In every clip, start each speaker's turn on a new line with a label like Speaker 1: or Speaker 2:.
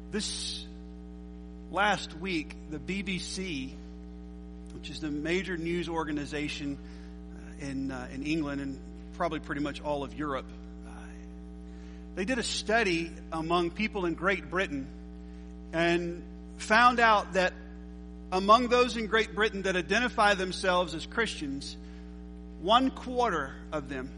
Speaker 1: This last week, the BBC, which is the major news organization in England and probably pretty much all of Europe, they did a study among people in Great Britain and found out that among those in Great Britain that identify themselves as Christians, 1/4 of them,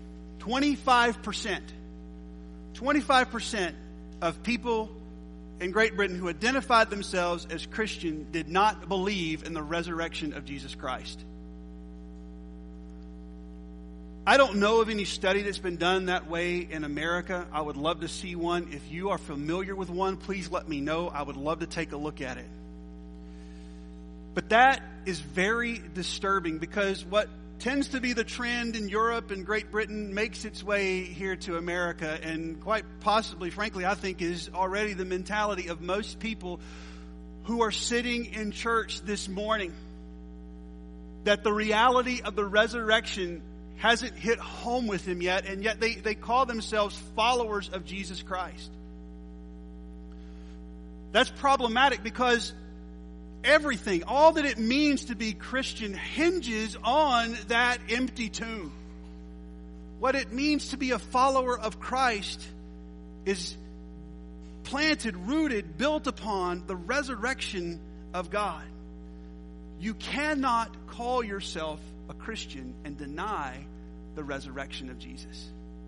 Speaker 1: 25% of people in Great Britain who identified themselves as Christian did not believe in the resurrection of Jesus Christ. I don't know of any study that's been done that way in America. I would love to see one. If you are familiar with one, please let me know. I would love to take a look at it. But that is very disturbing, because what tends to be the trend in Europe and Great Britain makes its way here to America, and quite possibly, frankly, I think is already the mentality of most people who are sitting in church this morning, that the reality of the resurrection hasn't hit home with them yet, and yet they call themselves followers of Jesus Christ. That's problematic, because everything, all that it means to be Christian, hinges on that empty tomb. What it means to be a follower of Christ is planted, rooted, built upon the resurrection of God. You cannot call yourself a Christian and deny the resurrection of Jesus.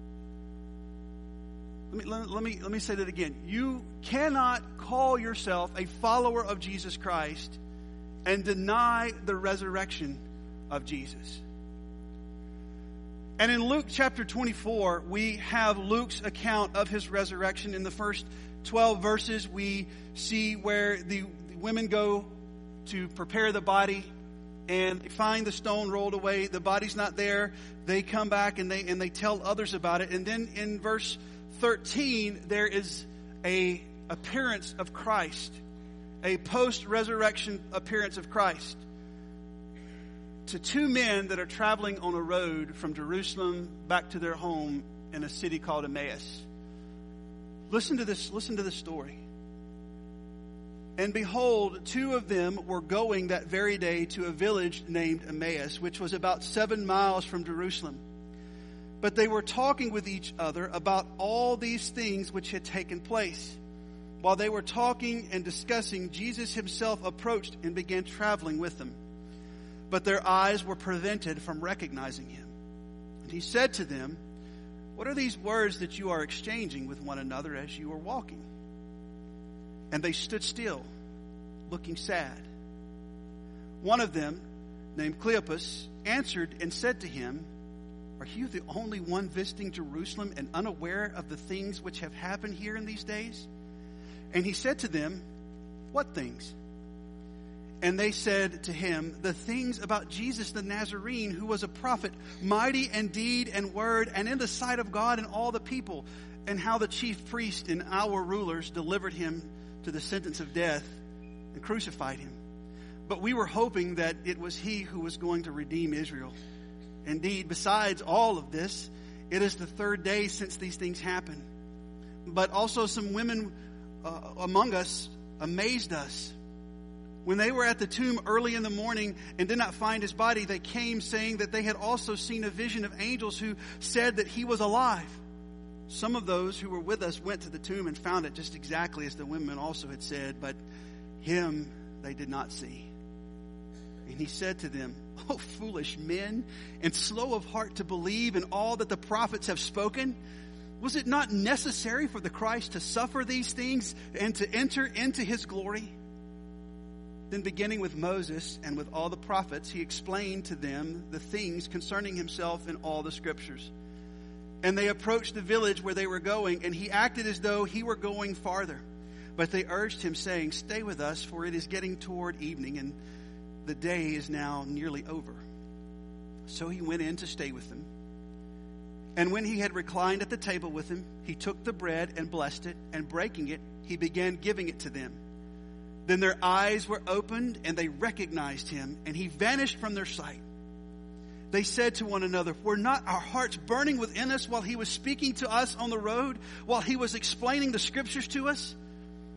Speaker 1: Let me say that again. You cannot call yourself a follower of Jesus Christ and deny the resurrection of Jesus. And in Luke chapter 24, we have Luke's account of his resurrection. In the first 12 verses, we see where the women go to prepare the body, and they find the stone rolled away. The body's not there. They come back and they tell others about it. And then in verse 13, there is a appearance of Christ, a post-resurrection appearance of Christ to two men that are traveling on a road from Jerusalem back to their home in a city called Emmaus. Listen to this story. And behold, two of them were going that very day to a village named Emmaus, which was about 7 miles from Jerusalem. But they were talking with each other about all these things which had taken place. While they were talking and discussing, Jesus himself approached and began traveling with them. But their eyes were prevented from recognizing him. And he said to them, "What are these words that you are exchanging with one another as you are walking?" And they stood still, looking sad. One of them, named Cleopas, answered and said to him, "Are you the only one visiting Jerusalem and unaware of the things which have happened here in these days?" And he said to them, "What things?" And they said to him, "The things about Jesus the Nazarene, who was a prophet, mighty in deed and word, and in the sight of God and all the people, and how the chief priests and our rulers delivered him to the sentence of death and crucified him. But we were hoping that it was he who was going to redeem Israel. Indeed, besides all of this, it is the third day since these things happened. But also some women among us amazed us. When they were at the tomb early in the morning and did not find his body, they came saying that they had also seen a vision of angels who said that he was alive. Some of those who were with us went to the tomb and found it just exactly as the women also had said, but him they did not see." And he said to them, "O foolish men, and slow of heart to believe in all that the prophets have spoken. Was it not necessary for the Christ to suffer these things and to enter into his glory?" Then beginning with Moses and with all the prophets, he explained to them the things concerning himself in all the scriptures. And they approached the village where they were going, and he acted as though he were going farther. But they urged him, saying, "Stay with us, for it is getting toward evening, and the day is now nearly over." So he went in to stay with them. And when he had reclined at the table with them, he took the bread and blessed it, and breaking it, he began giving it to them. Then their eyes were opened, and they recognized him, and he vanished from their sight. They said to one another, "Were not our hearts burning within us while he was speaking to us on the road, while he was explaining the scriptures to us?"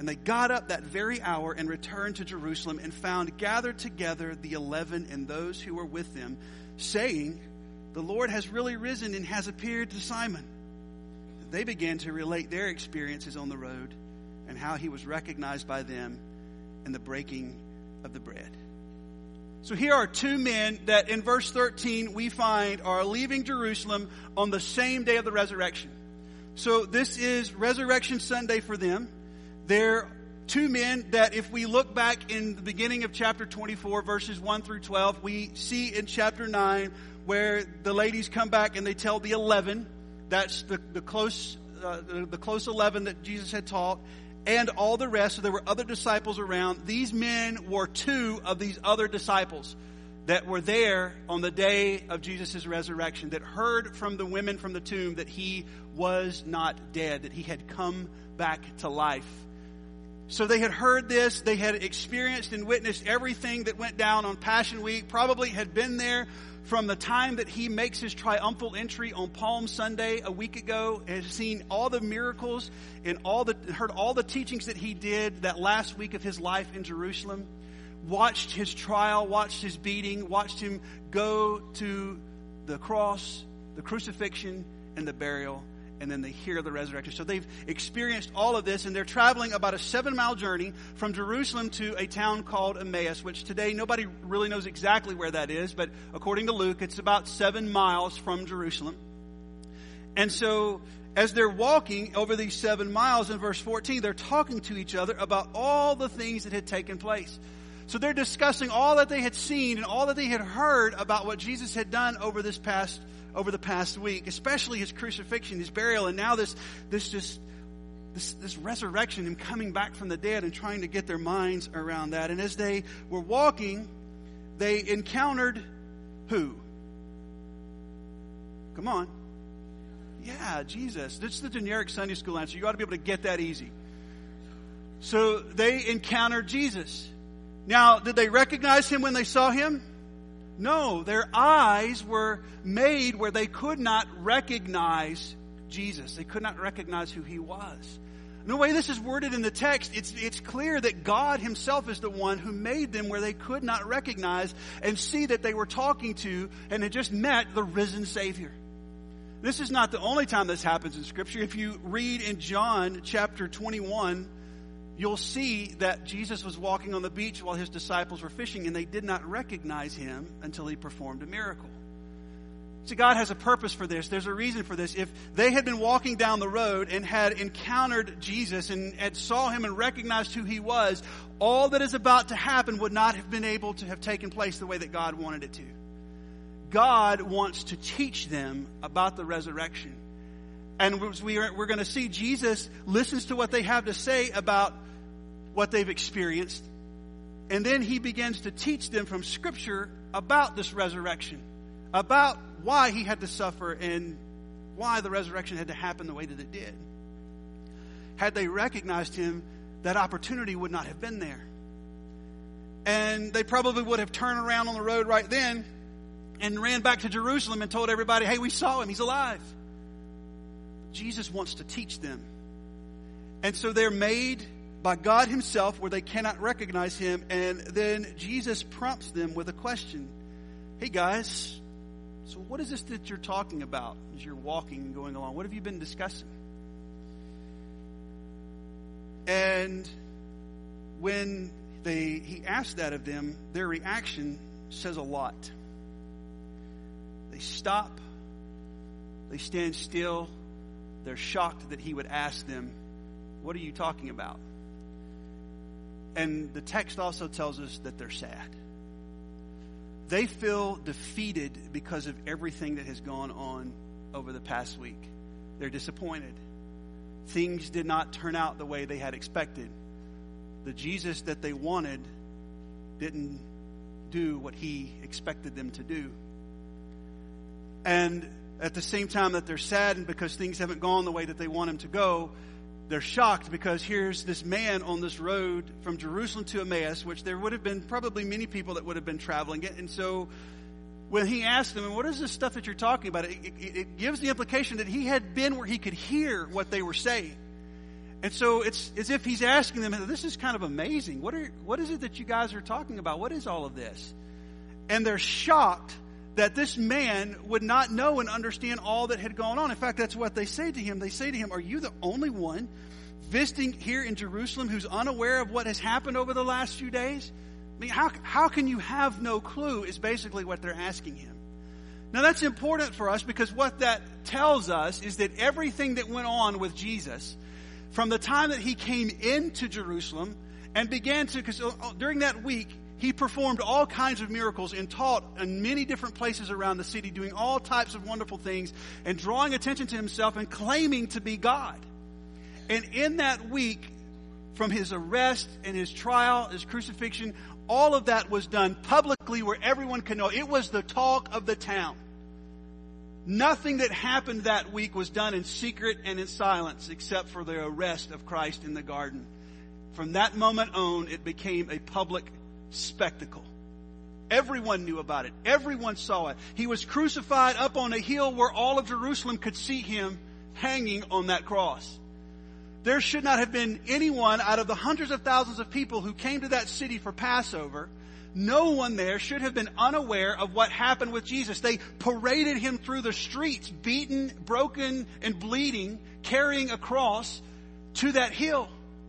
Speaker 1: And they got up that very hour and returned to Jerusalem and found gathered together the 11 and those who were with them, saying, "The Lord has really risen and has appeared to Simon." They began to relate their experiences on the road and how he was recognized by them in the breaking of the bread. So here are two men that in verse 13 we find are leaving Jerusalem on the same day of the resurrection. So this is Resurrection Sunday for them. They're two men that if we look back in the beginning of chapter 24, verses 1 through 12, we see in chapter 9 where the ladies come back and they tell the 11, that's the close 11 that Jesus had taught, and all the rest. So there were other disciples around. These men were two of these other disciples that were there on the day of Jesus' resurrection, that heard from the women from the tomb that he was not dead, that he had come back to life. So they had heard this, they had experienced and witnessed everything that went down on Passion Week, probably had been there from the time that he makes his triumphal entry on Palm Sunday a week ago, has seen all the miracles and heard all the teachings that he did that last week of his life in Jerusalem, watched his trial, watched his beating, watched him go to the cross, the crucifixion, and the burial. And then they hear the resurrection. So they've experienced all of this, and they're traveling about a 7-mile journey from Jerusalem to a town called Emmaus, which today nobody really knows exactly where that is, but according to Luke, it's about 7 miles from Jerusalem. And so as they're walking over these 7 miles in verse 14, they're talking to each other about all the things that had taken place. So they're discussing all that they had seen and all that they had heard about what Jesus had done over the past week, especially his crucifixion, his burial, and now this resurrection, him coming back from the dead, and trying to get their minds around that. And as they were walking, they encountered who? Come on. Yeah, Jesus. That's the generic Sunday school answer. You ought to be able to get that easy. So they encountered Jesus. Now, did they recognize him when they saw him? No, their eyes were made where they could not recognize Jesus. They could not recognize who he was. And the way this is worded in the text, it's clear that God himself is the one who made them where they could not recognize and see that they were talking to and had just met the risen Savior. This is not the only time this happens in Scripture. If you read in John chapter 21, you'll see that Jesus was walking on the beach while his disciples were fishing, and they did not recognize him until he performed a miracle. See, God has a purpose for this. There's a reason for this. If they had been walking down the road and had encountered Jesus and had saw him and recognized who he was, all that is about to happen would not have been able to have taken place the way that God wanted it to. God wants to teach them about the resurrection. And we're going to see Jesus listens to what they have to say about what they've experienced. And then he begins to teach them from Scripture about this resurrection, about why he had to suffer and why the resurrection had to happen the way that it did. Had they recognized him, that opportunity would not have been there. And they probably would have turned around on the road right then and ran back to Jerusalem and told everybody, hey, we saw him, he's alive. Jesus wants to teach them. And so they're made by God himself where they cannot recognize him. And then Jesus prompts them with a question. Hey guys, so what is this that you're talking about as you're walking and going along? What have you been discussing? And when he asked that of them, their reaction says a lot. They stop. They stand still. They're shocked that he would ask them, what are you talking about? And the text also tells us that they're sad. They feel defeated because of everything that has gone on over the past week. They're disappointed. Things did not turn out the way they had expected. The Jesus that they wanted didn't do what he expected them to do. And at the same time that they're saddened because things haven't gone the way that they want them to go, they're shocked because here's this man on this road from Jerusalem to Emmaus, which there would have been probably many people that would have been traveling it. And so when he asked them, what is this stuff that you're talking about? It gives the implication that he had been where he could hear what they were saying. And so it's as if he's asking them, this is kind of amazing. What is it that you guys are talking about? What is all of this? And they're shocked that this man would not know and understand all that had gone on. In fact, that's what they say to him. They say to him, are you the only one visiting here in Jerusalem who's unaware of what has happened over the last few days? I mean, how can you have no clue is basically what they're asking him. Now that's important for us because what that tells us is that everything that went on with Jesus from the time that he came into Jerusalem and began to, because during that week, he performed all kinds of miracles and taught in many different places around the city, doing all types of wonderful things and drawing attention to himself and claiming to be God. And in that week, from his arrest and his trial, his crucifixion, all of that was done publicly where everyone could know. It was the talk of the town. Nothing that happened that week was done in secret and in silence except for the arrest of Christ in the garden. From that moment on, it became a public spectacle. Everyone knew about it. Everyone saw it. He was crucified up on a hill where all of Jerusalem could see him hanging on that cross. There should not have been anyone out of the hundreds of thousands of people who came to that city for Passover. No one there should have been unaware of what happened with Jesus. They paraded him through the streets, beaten, broken, and bleeding, carrying a cross to that hill.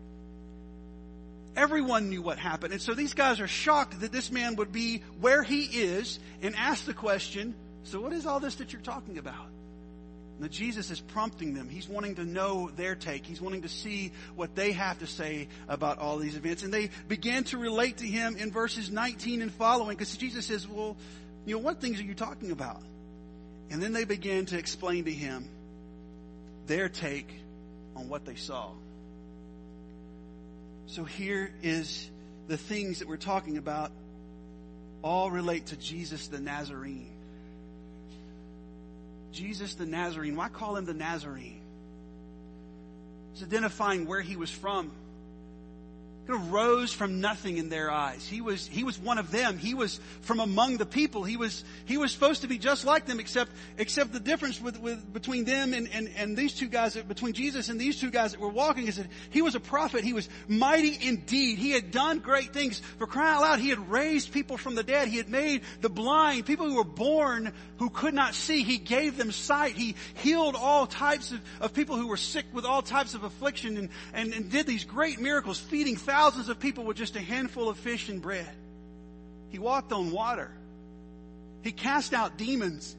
Speaker 1: Everyone knew what happened. And so these guys are shocked that this man would be where he is and ask the question, so what is all this that you're talking about? Now Jesus is prompting them. He's wanting to know their take. He's wanting to see what they have to say about all these events. And they began to relate to him in verses 19 and following, because Jesus says, well, what things are you talking about? And then they began to explain to him their take on what they saw. So here is the things that we're talking about all relate to Jesus the Nazarene. Jesus the Nazarene. Why call him the Nazarene? It's identifying where he was from. He rose from nothing in their eyes. He was one of them. He was from among the people. He was supposed to be just like them, except the difference between them and these two guys, between Jesus and these two guys that were walking, is that he was a prophet. He was mighty indeed. He had done great things. For crying out loud, he had raised people from the dead. He had made the blind, people who were born who could not see. He gave them sight. He healed all types of people who were sick with all types of affliction and did these great miracles, feeding thousands of people with just a handful of fish and bread. He walked on water. He cast out demons.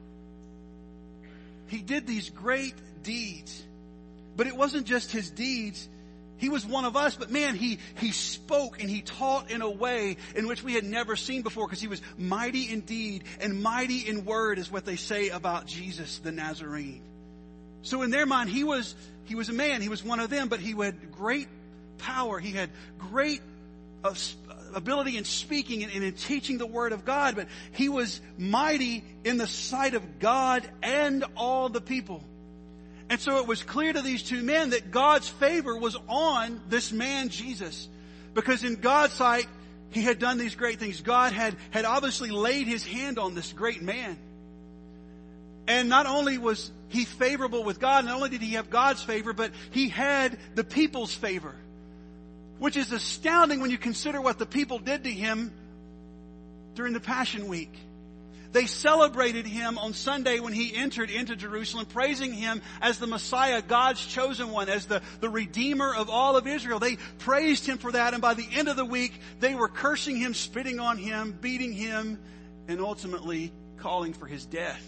Speaker 1: He did these great deeds. But it wasn't just his deeds. He was one of us, but man, he spoke and he taught in a way in which we had never seen before, because he was mighty in deed and mighty in word, is what they say about Jesus the Nazarene. So in their mind, he was a man. He was one of them, but he had great power. He had great ability in speaking and in teaching the word of God, but he was mighty in the sight of God and all the people. And so it was clear to these two men that God's favor was on this man Jesus, because in God's sight he had done these great things. God had obviously laid his hand on this great man. And not only was he favorable with God, not only did he have God's favor, but he had the people's favor, which is astounding when you consider what the people did to him during the Passion Week. They celebrated him on Sunday when he entered into Jerusalem, praising him as the Messiah, God's chosen one, as the Redeemer of all of Israel. They praised him for that, and by the end of the week, they were cursing him, spitting on him, beating him, and ultimately calling for his death.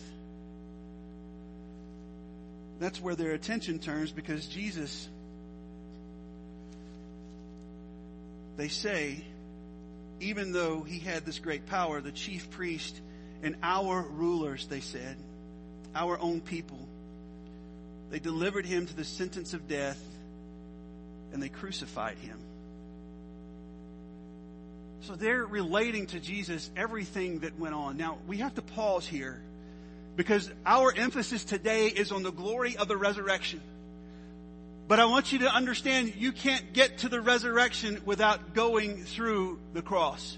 Speaker 1: That's where their attention turns, because Jesus, they say, even though he had this great power, the chief priest and our rulers, they said, our own people, they delivered him to the sentence of death and they crucified him. So they're relating to Jesus everything that went on. Now, we have to pause here, because our emphasis today is on the glory of the resurrection. But I want you to understand, you can't get to the resurrection without going through the cross.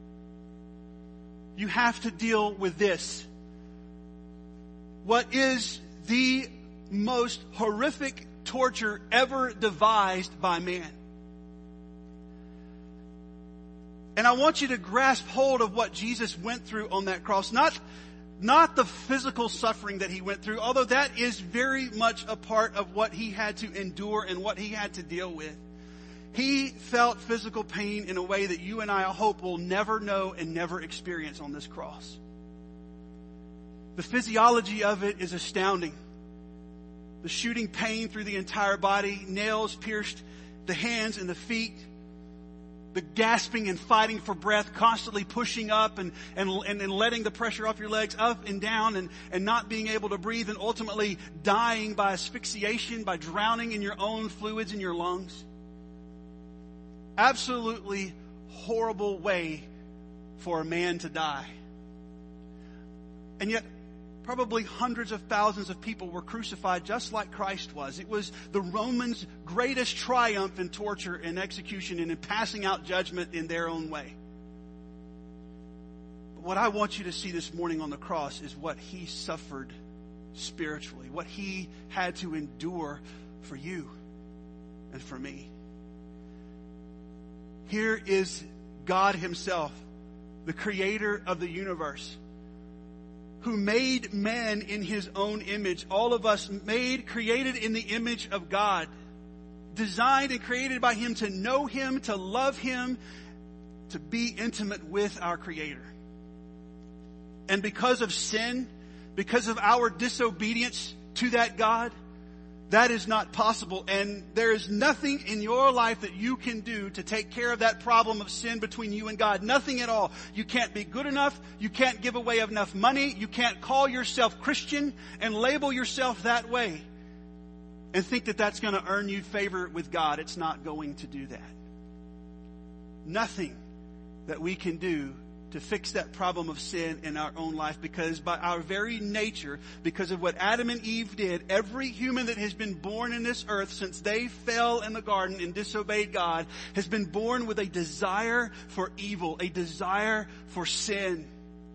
Speaker 1: You have to deal with this. What is the most horrific torture ever devised by man. And I want you to grasp hold of what Jesus went through on that cross. Not the physical suffering that he went through, although that is very much a part of what he had to endure and what he had to deal with. He felt physical pain in a way that you and I hope will never know and never experience on this cross. The physiology of it is astounding. The shooting pain through the entire body, nails pierced the hands and the feet, the gasping and fighting for breath, constantly pushing up and letting the pressure off your legs up and down and not being able to breathe, and ultimately dying by asphyxiation, by drowning in your own fluids in your lungs. Absolutely horrible way for a man to die. And yet, probably hundreds of thousands of people were crucified just like Christ was. It was the Romans' greatest triumph in torture and execution and in passing out judgment in their own way. But what I want you to see this morning on the cross is what he suffered spiritually, what he had to endure for you and for me. Here is God himself, the creator of the universe, who made men in his own image. All of us created in the image of God, designed and created by him to know him, to love him, to be intimate with our Creator. And because of sin, because of our disobedience to that God, that is not possible. And there is nothing in your life that you can do to take care of that problem of sin between you and God. Nothing at all. You can't be good enough. You can't give away enough money. You can't call yourself Christian and label yourself that way and think that that's going to earn you favor with God. It's not going to do that. Nothing that we can do to fix that problem of sin in our own life, because by our very nature, because of what Adam and Eve did, every human that has been born in this earth since they fell in the garden and disobeyed God has been born with a desire for evil, a desire for sin.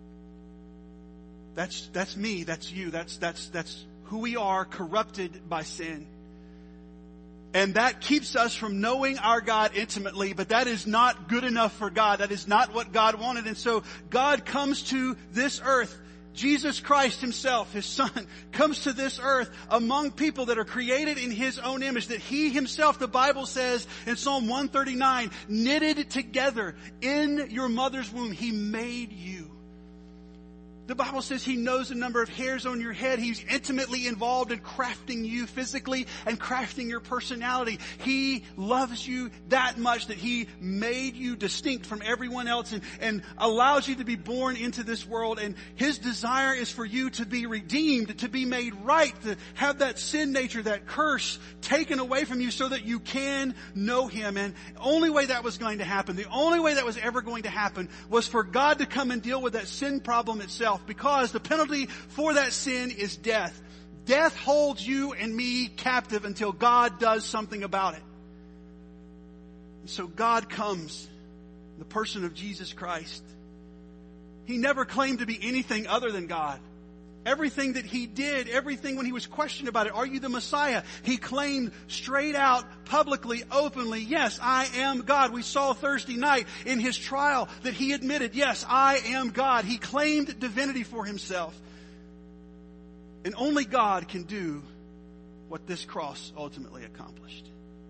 Speaker 1: That's me, that's you, that's who we are, corrupted by sin. And that keeps us from knowing our God intimately, but that is not good enough for God. That is not what God wanted. And so God comes to this earth. Jesus Christ himself, his Son, comes to this earth among people that are created in his own image, that he himself, the Bible says in Psalm 139, knitted together in your mother's womb. He made you. The Bible says he knows the number of hairs on your head. He's intimately involved in crafting you physically and crafting your personality. He loves you that much that he made you distinct from everyone else and allows you to be born into this world. And his desire is for you to be redeemed, to be made right, to have that sin nature, that curse taken away from you so that you can know him. And the only way that was going to happen, the only way that was ever going to happen was for God to come and deal with that sin problem itself. Because the penalty for that sin is death. Death holds you and me captive until God does something about it. So God comes in the person of Jesus Christ. He never claimed to be anything other than God. Everything that he did, everything when he was questioned about it, are you the Messiah? He claimed straight out, publicly, openly, yes, I am God. We saw Thursday night in his trial that he admitted, yes, I am God. He claimed divinity for himself. And only God can do what this cross ultimately accomplished.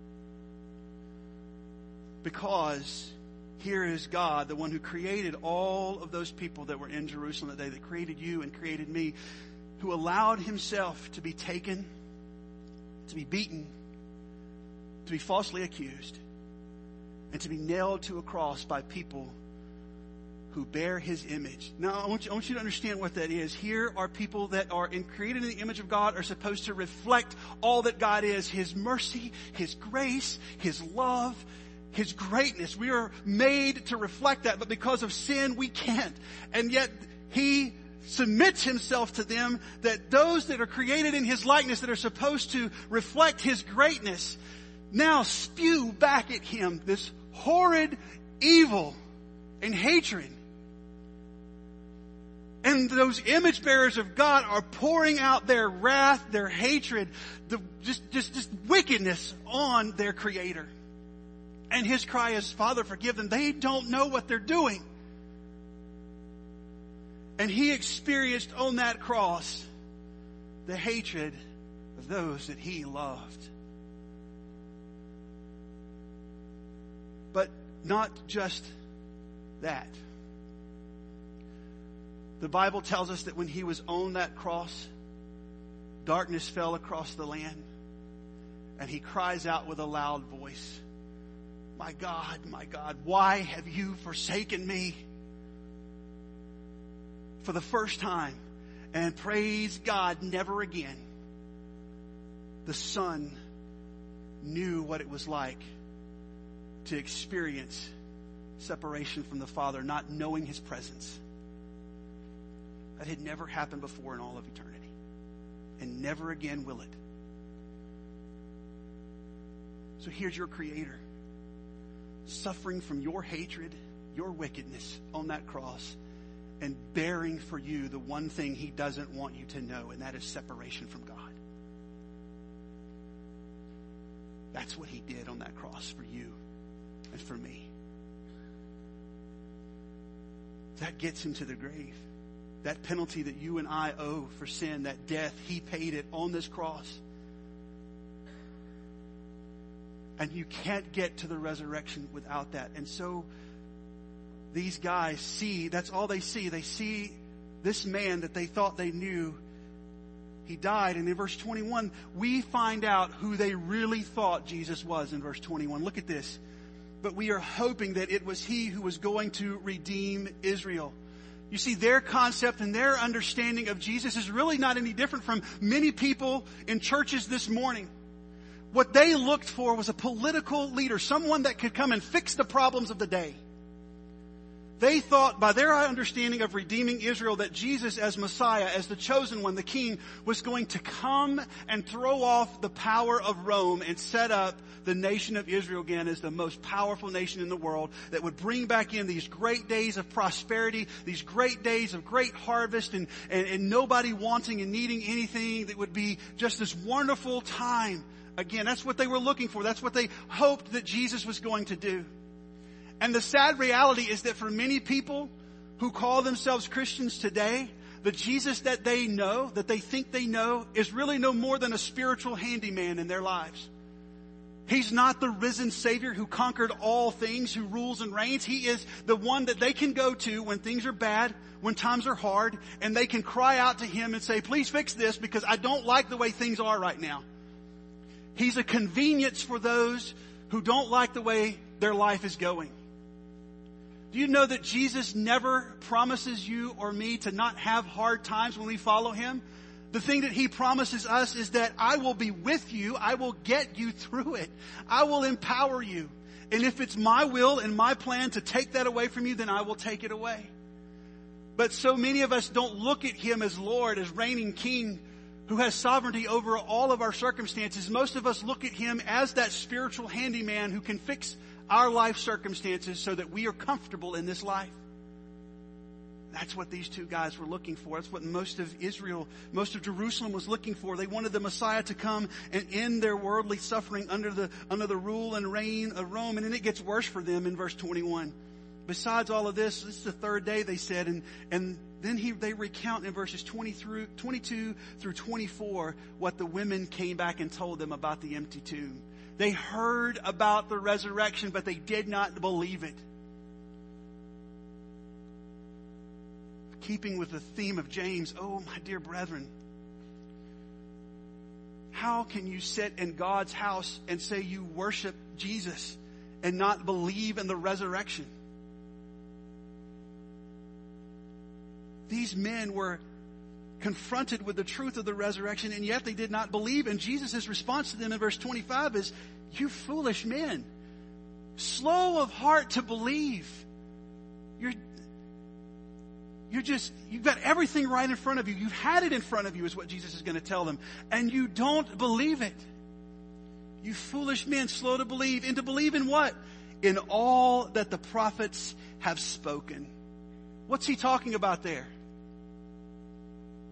Speaker 1: Because here is God, the one who created all of those people that were in Jerusalem that day, that created you and created me, who allowed himself to be taken, to be beaten, to be falsely accused, and to be nailed to a cross by people who bear his image. Now, I want you to understand what that is. Here are people that are created in the image of God, are supposed to reflect all that God is, his mercy, his grace, his love, his greatness. We are made to reflect that, but because of sin, we can't. And yet, he submits himself to them, that those that are created in his likeness, that are supposed to reflect his greatness, now spew back at him this horrid evil and hatred. And those image bearers of God are pouring out their wrath, their hatred, just wickedness on their Creator. And his cry is, Father, forgive them. They don't know what they're doing. And he experienced on that cross the hatred of those that he loved. But not just that. The Bible tells us that when he was on that cross, darkness fell across the land, and he cries out with a loud voice, my God, why have you forsaken me? For the first time, and praise God, never again, the Son knew what it was like to experience separation from the Father, not knowing his presence. That had never happened before in all of eternity. And never again will it. So here's your Creator, suffering from your hatred, your wickedness on that cross, and bearing for you the one thing he doesn't want you to know, and that is separation from God. That's what he did on that cross for you and for me. That gets him to the grave. That penalty that you and I owe for sin, that death, he paid it on this cross. And you can't get to the resurrection without that. And so these guys see, that's all they see. They see this man that they thought they knew. He died. And in verse 21, we find out who they really thought Jesus was in verse 21. Look at this. But we are hoping that it was he who was going to redeem Israel. You see, their concept and their understanding of Jesus is really not any different from many people in churches this morning. What they looked for was a political leader, someone that could come and fix the problems of the day. They thought by their understanding of redeeming Israel that Jesus as Messiah, as the chosen one, the king, was going to come and throw off the power of Rome and set up the nation of Israel again as the most powerful nation in the world that would bring back in these great days of prosperity, these great days of great harvest and nobody wanting and needing anything, that would be just this wonderful time. Again, that's what they were looking for. That's what they hoped that Jesus was going to do. And the sad reality is that for many people who call themselves Christians today, the Jesus that they know, that they think they know, is really no more than a spiritual handyman in their lives. He's not the risen Savior who conquered all things, who rules and reigns. He is the one that they can go to when things are bad, when times are hard, and they can cry out to him and say, please fix this because I don't like the way things are right now. He's a convenience for those who don't like the way their life is going. Do you know that Jesus never promises you or me to not have hard times when we follow him? The thing that he promises us is that I will be with you. I will get you through it. I will empower you. And if it's my will and my plan to take that away from you, then I will take it away. But so many of us don't look at him as Lord, as reigning king, who has sovereignty over all of our circumstances. Most of us look at him as that spiritual handyman who can fix our life circumstances so that we are comfortable in this life. That's what these two guys were looking for. That's what most of Israel, most of Jerusalem was looking for. They wanted the Messiah to come and end their worldly suffering under the rule and reign of Rome. And then it gets worse for them in verse 21. Besides all of this is the third day, they said, and then they recount in verses 22 through 24 what the women came back and told them about the empty tomb. They heard about the resurrection, but they did not believe it. Keeping with the theme of James, oh, my dear brethren, how can you sit in God's house and say you worship Jesus and not believe in the resurrection? These men were confronted with the truth of the resurrection, and yet they did not believe. And Jesus' response to them in verse 25 is, you foolish men, slow of heart to believe. You've got everything right in front of you. You've had it in front of you is what Jesus is going to tell them. And you don't believe it. You foolish men, slow to believe. And to believe in what? In all that the prophets have spoken. What's he talking about there?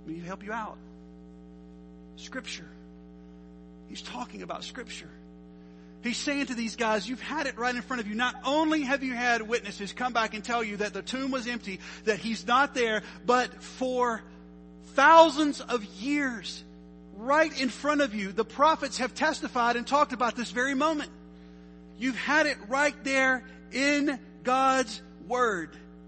Speaker 1: Let me help you out. Scripture. He's talking about Scripture. He's saying to these guys, you've had it right in front of you. Not only have you had witnesses come back and tell you that the tomb was empty, that he's not there, but for thousands of years, right in front of you, the prophets have testified and talked about this very moment. You've had it right there in God's Word.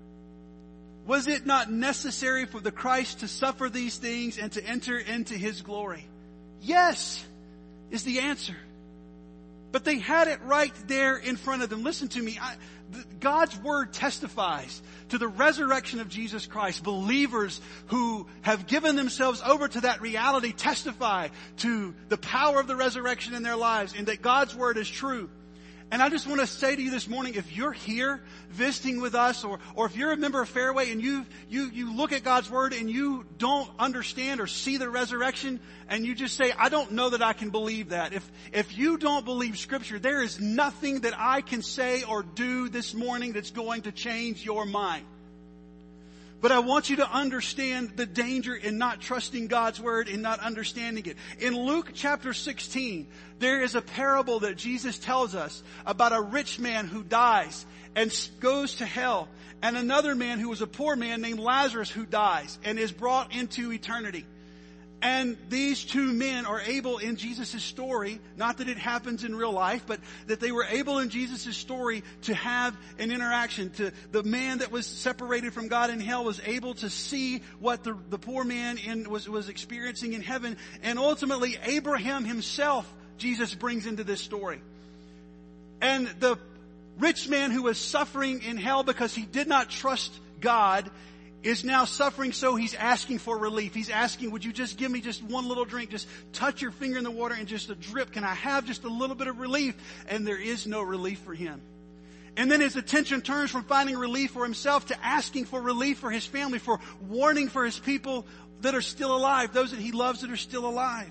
Speaker 1: Was it not necessary for the Christ to suffer these things and to enter into His glory? Yes, is the answer. But they had it right there in front of them. Listen to me. God's Word testifies to the resurrection of Jesus Christ. Believers who have given themselves over to that reality testify to the power of the resurrection in their lives and that God's Word is true. And I just want to say to you this morning, if you're here visiting with us or if you're a member of Fairway and you look at God's Word and you don't understand or see the resurrection and you just say, I don't know that I can believe that. If you don't believe Scripture, there is nothing that I can say or do this morning that's going to change your mind. But I want you to understand the danger in not trusting God's Word and not understanding it. In Luke chapter 16, there is a parable that Jesus tells us about a rich man who dies and goes to hell, and another man who was a poor man named Lazarus who dies and is brought into eternity. And these two men are able in Jesus' story, not that it happens in real life, but that they were able in Jesus' story to have an interaction. The man that was separated from God in hell was able to see what the poor man was experiencing in heaven. And ultimately, Abraham himself, Jesus brings into this story. And the rich man who was suffering in hell because he did not trust God is now suffering, so he's asking for relief. He's asking, would you just give me just one little drink? Just touch your finger in the water and just a drip. Can I have just a little bit of relief? And there is no relief for him. And then his attention turns from finding relief for himself to asking for relief for his family, for warning for his people that are still alive, those that he loves that are still alive.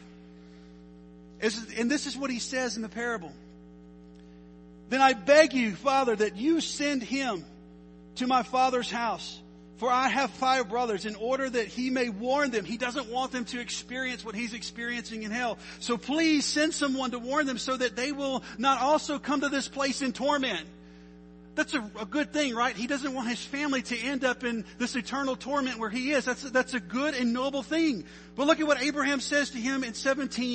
Speaker 1: And this is what he says in the parable. Then I beg you, Father, that you send him to my father's house. For I have 5 brothers, in order that he may warn them. He doesn't want them to experience what he's experiencing in hell. So please send someone to warn them so that they will not also come to this place in torment. That's a good thing, right? He doesn't want his family to end up in this eternal torment where he is. That's a good and noble thing. But look at what Abraham says to him in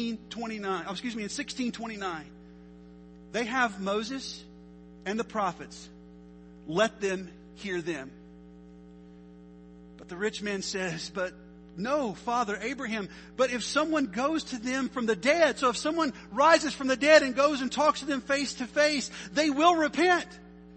Speaker 1: 1629. They have Moses and the prophets. Let them hear them. But the rich man says, but no, Father Abraham, but if someone goes to them from the dead, so if someone rises from the dead and goes and talks to them face to face, they will repent.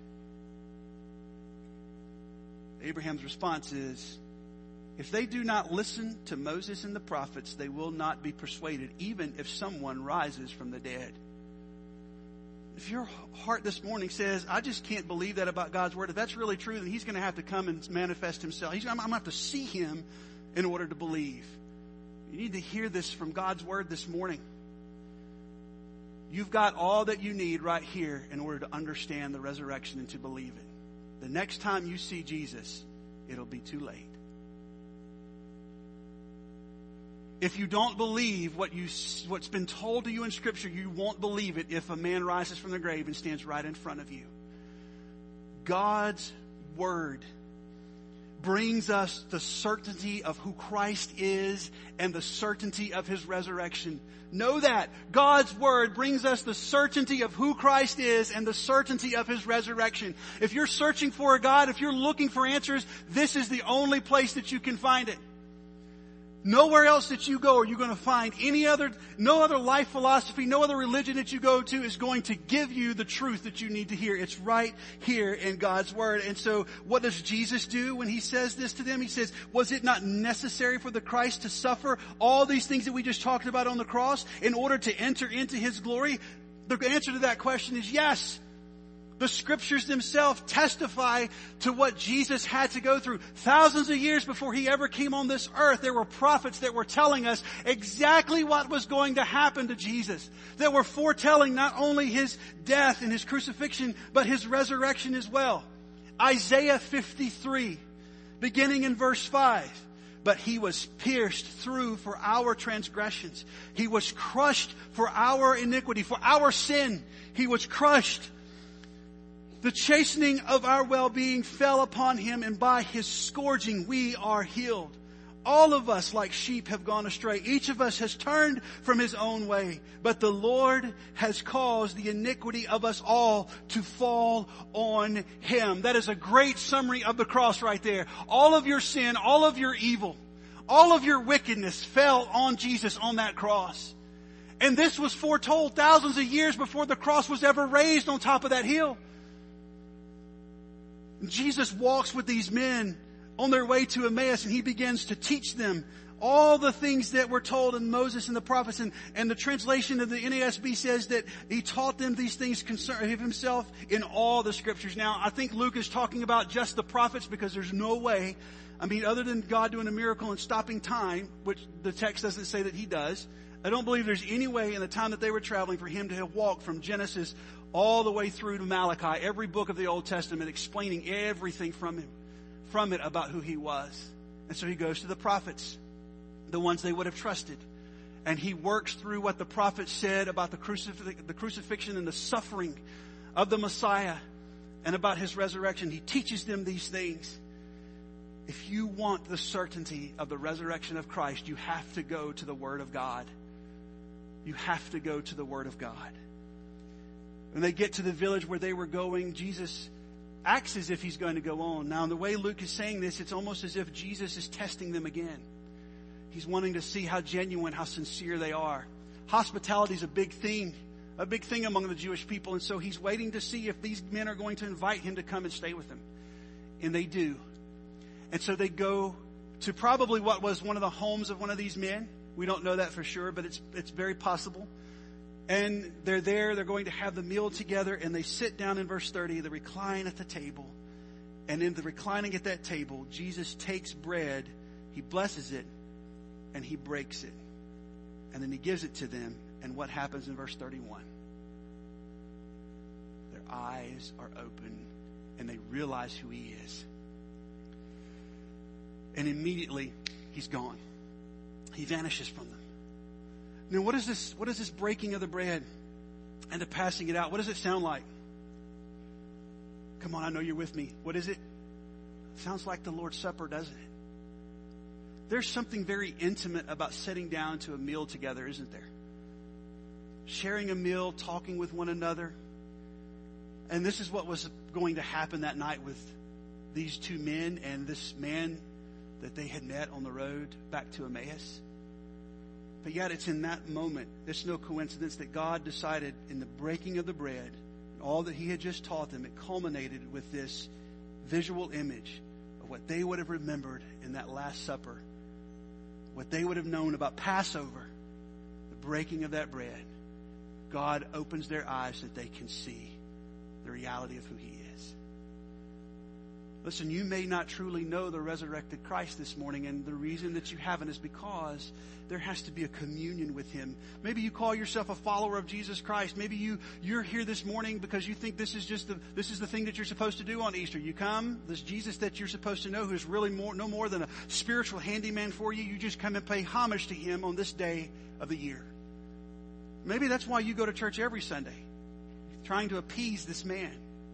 Speaker 1: Abraham's response is, if they do not listen to Moses and the prophets, they will not be persuaded, even if someone rises from the dead. If your heart this morning says, I just can't believe that about God's Word, if that's really true, then He's going to have to come and manifest Himself. I'm going to have to see Him in order to believe. You need to hear this from God's Word this morning. You've got all that you need right here in order to understand the resurrection and to believe it. The next time you see Jesus, it'll be too late. If you don't believe what's been told to you in Scripture, you won't believe it if a man rises from the grave and stands right in front of you. God's Word brings us the certainty of who Christ is and the certainty of His resurrection. Know that. God's Word brings us the certainty of who Christ is and the certainty of His resurrection. If you're searching for a God, if you're looking for answers, this is the only place that you can find it. Nowhere else that you go are you going to find no other life philosophy, no other religion that you go to is going to give you the truth that you need to hear. It's right here in God's Word. And so what does Jesus do when He says this to them? He says, was it not necessary for the Christ to suffer all these things that we just talked about on the cross in order to enter into His glory? The answer to that question is yes. The Scriptures themselves testify to what Jesus had to go through. Thousands of years before He ever came on this earth, there were prophets that were telling us exactly what was going to happen to Jesus. That were foretelling not only His death and His crucifixion, but His resurrection as well. Isaiah 53, beginning in verse 5. but he was pierced through for our transgressions. He was crushed for our iniquity, for our sin. He was crushed. The chastening of our well-being fell upon him, and by his scourging we are healed. All of us like sheep have gone astray. Each of us has turned from his own way. But the Lord has caused the iniquity of us all to fall on him. That is a great summary of the cross right there. All of your sin, all of your evil, all of your wickedness fell on Jesus on that cross. And this was foretold thousands of years before the cross was ever raised on top of that hill. Jesus walks with these men on their way to Emmaus, and he begins to teach them all the things that were told in Moses and the prophets. And the translation of the NASB says that he taught them these things concerning himself in all the scriptures. Now, I think Luke is talking about just the prophets, because there's no way, other than God doing a miracle and stopping time, which the text doesn't say that he does, I don't believe there's any way in the time that they were traveling for him to have walked from Genesis all the way through to Malachi, every book of the Old Testament, explaining everything from it about who he was. And so he goes to the prophets, the ones they would have trusted. And he works through what the prophets said about the crucifixion and the suffering of the Messiah and about his resurrection. He teaches them these things. If you want the certainty of the resurrection of Christ, you have to go to the Word of God. You have to go to the Word of God. When they get to the village where they were going, Jesus acts as if he's going to go on. Now, in the way Luke is saying this, it's almost as if Jesus is testing them again. He's wanting to see how genuine, how sincere they are. Hospitality is a big thing among the Jewish people. And so he's waiting to see if these men are going to invite him to come and stay with them. And they do. And so they go to probably what was one of the homes of one of these men. We don't know that for sure, but it's very possible. And they're there, they're going to have the meal together, and they sit down in verse 30, they recline at the table. And in the reclining at that table, Jesus takes bread, he blesses it, and he breaks it. And then he gives it to them. And what happens in verse 31? Their eyes are open, and they realize who he is. And immediately, he's gone. He vanishes from them. Now, what is this breaking of the bread and the passing it out? What does it sound like? Come on, I know you're with me. What is it? Sounds like the Lord's Supper, doesn't it? There's something very intimate about sitting down to a meal together, isn't there? Sharing a meal, talking with one another. And this is what was going to happen that night with these two men and this man that they had met on the road back to Emmaus. But yet it's in that moment, it's no coincidence that God decided in the breaking of the bread, all that he had just taught them, it culminated with this visual image of what they would have remembered in that Last Supper, what they would have known about Passover, the breaking of that bread. God opens their eyes so that they can see the reality of who he is. Listen, you may not truly know the resurrected Christ this morning, and the reason that you haven't is because there has to be a communion with him. Maybe you call yourself a follower of Jesus Christ. Maybe you're here this morning because you think this is the thing that you're supposed to do on Easter. You come, this Jesus that you're supposed to know, who's really no more than a spiritual handyman for you. You just come and pay homage to him on this day of the year. Maybe that's why you go to church every Sunday, trying to appease this man.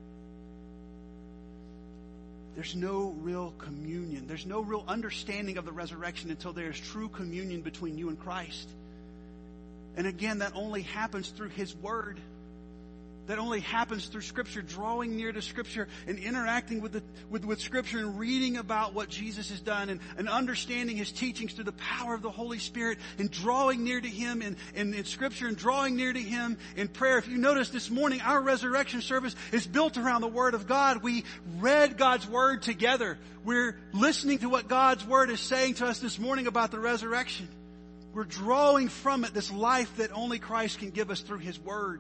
Speaker 1: There's no real communion. There's no real understanding of the resurrection until there's true communion between you and Christ. And again, that only happens through his word. That only happens through Scripture, drawing near to Scripture and interacting with Scripture and reading about what Jesus has done and understanding his teachings through the power of the Holy Spirit and drawing near to him in Scripture and drawing near to him in prayer. If you notice this morning, our resurrection service is built around the Word of God. We read God's Word together. We're listening to what God's Word is saying to us this morning about the resurrection. We're drawing from it this life that only Christ can give us through his Word.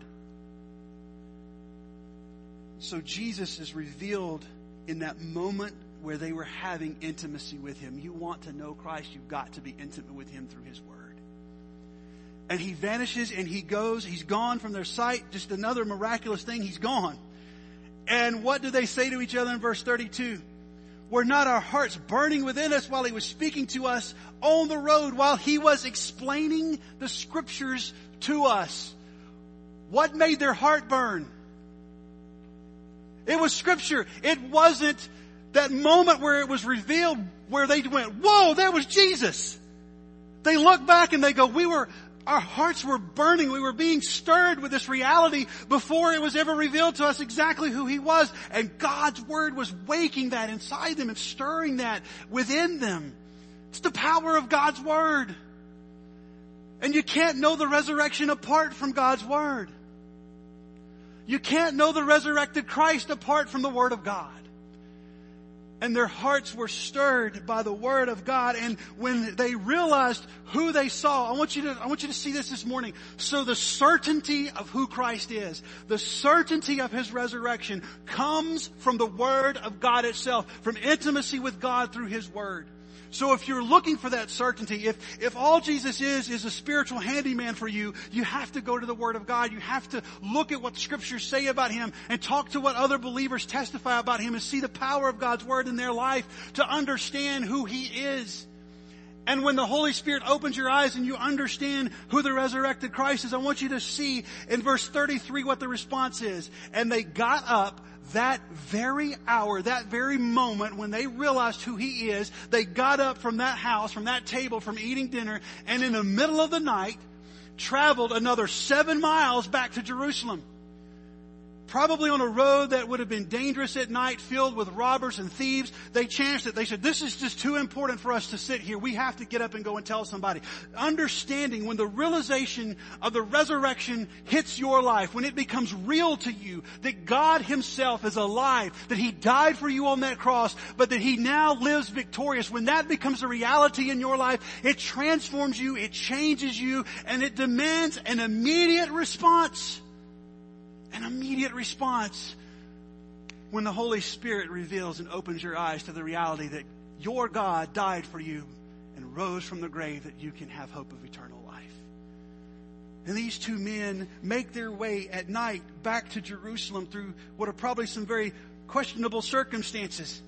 Speaker 1: So Jesus is revealed in that moment where they were having intimacy with him. You want to know Christ, you've got to be intimate with him through his word. And he vanishes and he goes. He's gone from their sight. Just another miraculous thing. He's gone. And what do they say to each other in verse 32? Were not our hearts burning within us while he was speaking to us on the road, while he was explaining the scriptures to us? What made their heart burn? It was scripture. It wasn't that moment where it was revealed where they went, whoa, that was Jesus. They look back and they go, our hearts were burning. We were being stirred with this reality before it was ever revealed to us exactly who he was. And God's word was waking that inside them and stirring that within them. It's the power of God's word. And you can't know the resurrection apart from God's word. You can't know the resurrected Christ apart from the word of God. And their hearts were stirred by the word of God. And when they realized who they saw, I want you to see this morning. So the certainty of who Christ is, the certainty of his resurrection comes from the word of God itself, from intimacy with God through his word. So if you're looking for that certainty, if all Jesus is a spiritual handyman for you, you have to go to the Word of God. You have to look at what the Scriptures say about him and talk to what other believers testify about him and see the power of God's Word in their life to understand who he is. And when the Holy Spirit opens your eyes and you understand who the resurrected Christ is, I want you to see in verse 33 what the response is. And they got up that very hour, that very moment when they realized who he is. They got up from that house, from that table, from eating dinner, and in the middle of the night traveled another 7 miles back to Jerusalem. Probably on a road that would have been dangerous at night, filled with robbers and thieves. They chanced it. They said, this is just too important for us to sit here. We have to get up and go and tell somebody. Understanding when the realization of the resurrection hits your life, when it becomes real to you, that God himself is alive, that he died for you on that cross, but that he now lives victorious. When that becomes a reality in your life, it transforms you, it changes you, and it demands an immediate response. An immediate response when the Holy Spirit reveals and opens your eyes to the reality that your God died for you and rose from the grave that you can have hope of eternal life. And these two men make their way at night back to Jerusalem through what are probably some very questionable circumstances.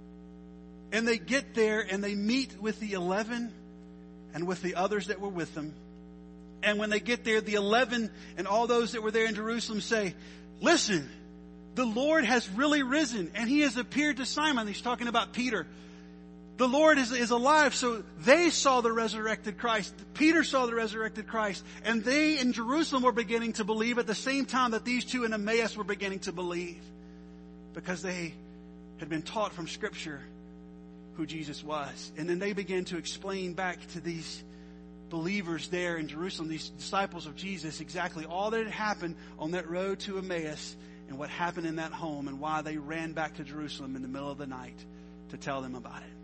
Speaker 1: And they get there and they meet with the 11 and with the others that were with them. And when they get there, the 11 and all those that were there in Jerusalem say, listen, the Lord has really risen and he has appeared to Simon. He's talking about Peter. The Lord is alive. So they saw the resurrected Christ. Peter saw the resurrected Christ. And they in Jerusalem were beginning to believe at the same time that these two in Emmaus were beginning to believe. Because they had been taught from Scripture who Jesus was. And then they began to explain back to these believers there in Jerusalem, these disciples of Jesus, exactly all that had happened on that road to Emmaus and what happened in that home and why they ran back to Jerusalem in the middle of the night to tell them about it.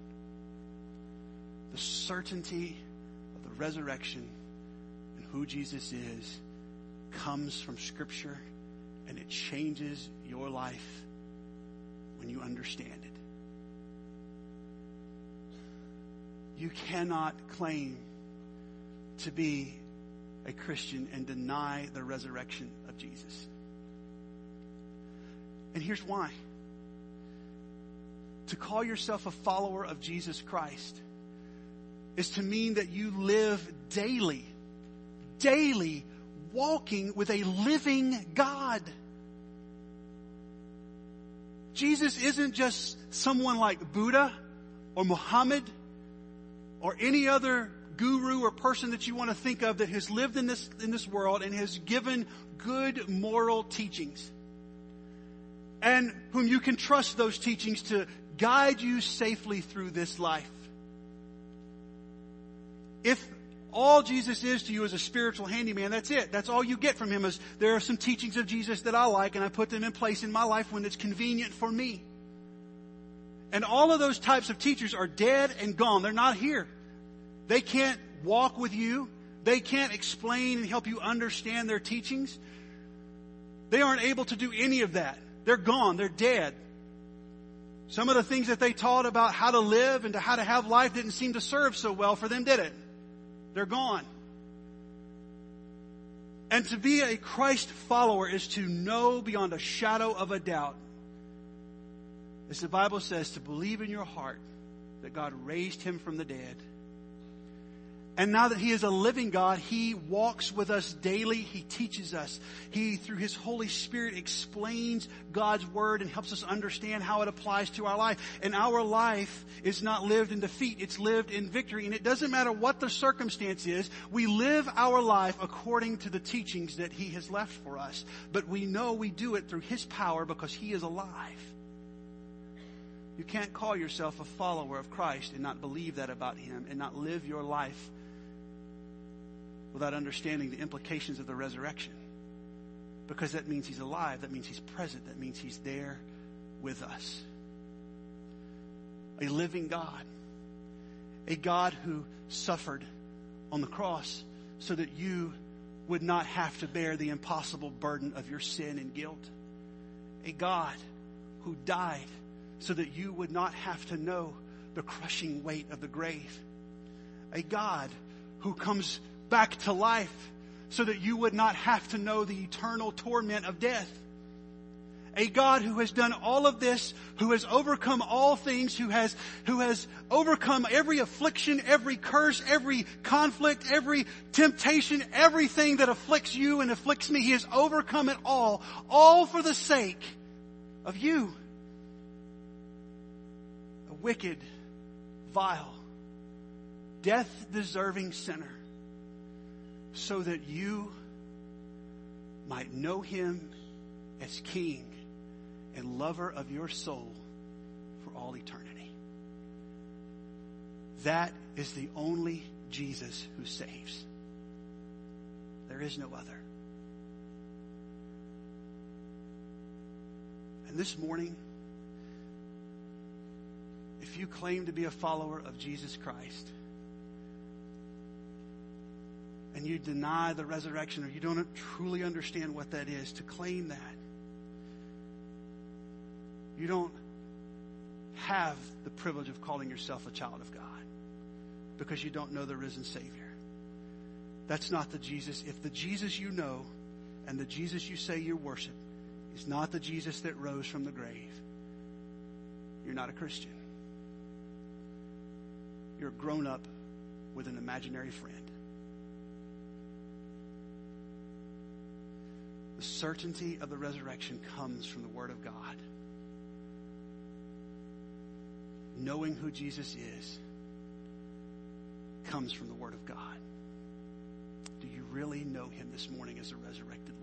Speaker 1: The certainty of the resurrection and who Jesus is comes from Scripture, and it changes your life when you understand it. You cannot claim to be a Christian and deny the resurrection of Jesus. And here's why. To call yourself a follower of Jesus Christ is to mean that you live daily walking with a living God. Jesus isn't just someone like Buddha or Muhammad or any other guru or person that you want to think of that has lived in this world and has given good moral teachings, and whom you can trust those teachings to guide you safely through this life. If all Jesus is to you is a spiritual handyman, that's it. That's all you get from him. Is there are some teachings of Jesus that I like, and I put them in place in my life when it's convenient for me. And all of those types of teachers are dead and gone. They're not here. They can't walk with you. They can't explain and help you understand their teachings. They aren't able to do any of that. They're gone. They're dead. Some of the things that they taught about how to live and how to have life didn't seem to serve so well for them, did it? They're gone. And to be a Christ follower is to know beyond a shadow of a doubt As the Bible says, to believe in your heart that God raised him from the dead. And now that he is a living God, he walks with us daily. He teaches us. He, through his Holy Spirit, explains God's word and helps us understand how it applies to our life. And our life is not lived in defeat. It's lived in victory. And it doesn't matter what the circumstance is. We live our life according to the teachings that he has left for us. But we know we do it through his power because he is alive. You can't call yourself a follower of Christ and not believe that about him and not live your life without understanding the implications of the resurrection. Because that means he's alive. That means he's present. That means he's there with us. A living God. A God who suffered on the cross so that you would not have to bear the impossible burden of your sin and guilt. A God who died so that you would not have to know the crushing weight of the grave. A God who comes back to life so that you would not have to know the eternal torment of death. A God who has done all of this, who has overcome all things, who has overcome every affliction, every curse, every conflict, every temptation, everything that afflicts you and afflicts me. He has overcome it all for the sake of you. A wicked, vile, death-deserving sinner. So that you might know him as King and lover of your soul for all eternity. That is the only Jesus who saves. There is no other. And this morning, if you claim to be a follower of Jesus Christ, and you deny the resurrection, or you don't truly understand what that is, to claim that, you don't have the privilege of calling yourself a child of God because you don't know the risen Savior. That's not the Jesus. If the Jesus you know and the Jesus you say you worship is not the Jesus that rose from the grave, you're not a Christian. You're grown up with an imaginary friend. The certainty of the resurrection comes from the Word of God. Knowing who Jesus is comes from the Word of God. Do you really know him this morning as a resurrected